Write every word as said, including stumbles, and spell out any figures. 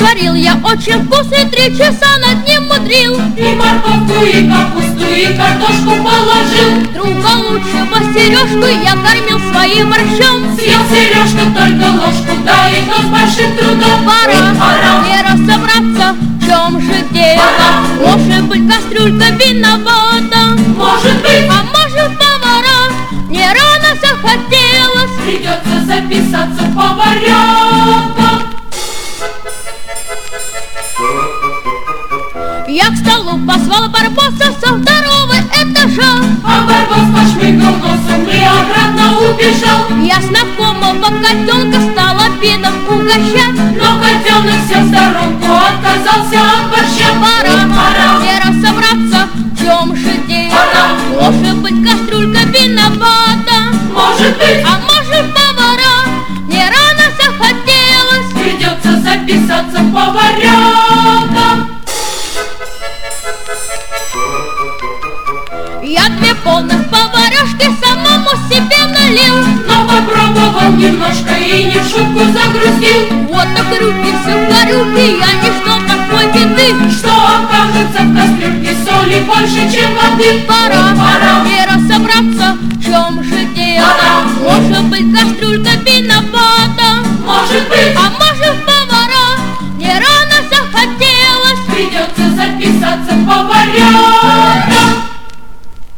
Варил я очень вкусный, три часа над ним мудрил. И морковку, и капусту, и картошку положил. Друга лучшего Сережку я кормил своим борщом. Съел Сережка только ложку, да и то с большим трудом. Пора, Пора не разобраться, в чем же дело. Пора. Может быть, кастрюлька виновата, Может быть, а может, повара не рано захотелось. придется записаться в поваренка. Я к столу позвал Барбоса со второго этажа. А Барбос пошмыгнул носом и обратно убежал. Я знакомого котенка стал обедом угощать. Но котенок сел в сторонку, отказался от борща. Пора, Пора. не разобраться, в чем же дело. Пора. Может быть, кастрюлька виновата, Может быть, а может, повара не рано захотелось. придется записаться в поваренка. Я две полных поварешки самому себе налил. Но попробовал немножко и не в шутку загрузил. Вот так рубился в горюхе, я не ждал такой беды. Что окажется в кастрюльке соли больше, чем воды. Пора, Пора. не разобраться, в чем же дело. Пора. Может быть, кастрюлька виновата,